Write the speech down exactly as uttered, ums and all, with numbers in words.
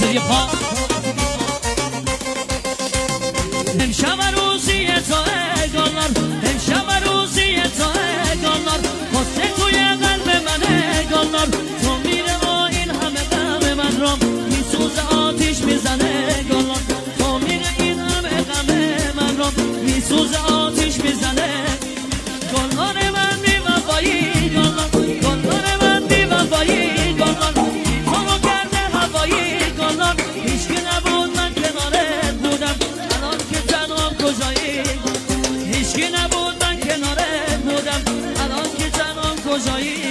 برداری پا امشب روزی تو گلار امشب روزی تو گلار خسته توی قلب منه گلار تو میره و این همه غم من را میسوزه آتیش میزنه گلار تو میره این همه غم من را میسوزه آتیش میزنه گلار من بی وفایی گلار گلار من بی وفایی گلار تو رو کرده هوایی گلار هیچکی نبود من کنارت بودم الان که تنهام کجایی هیچکی نبود من کنارت بودم الان که تنهام کجایی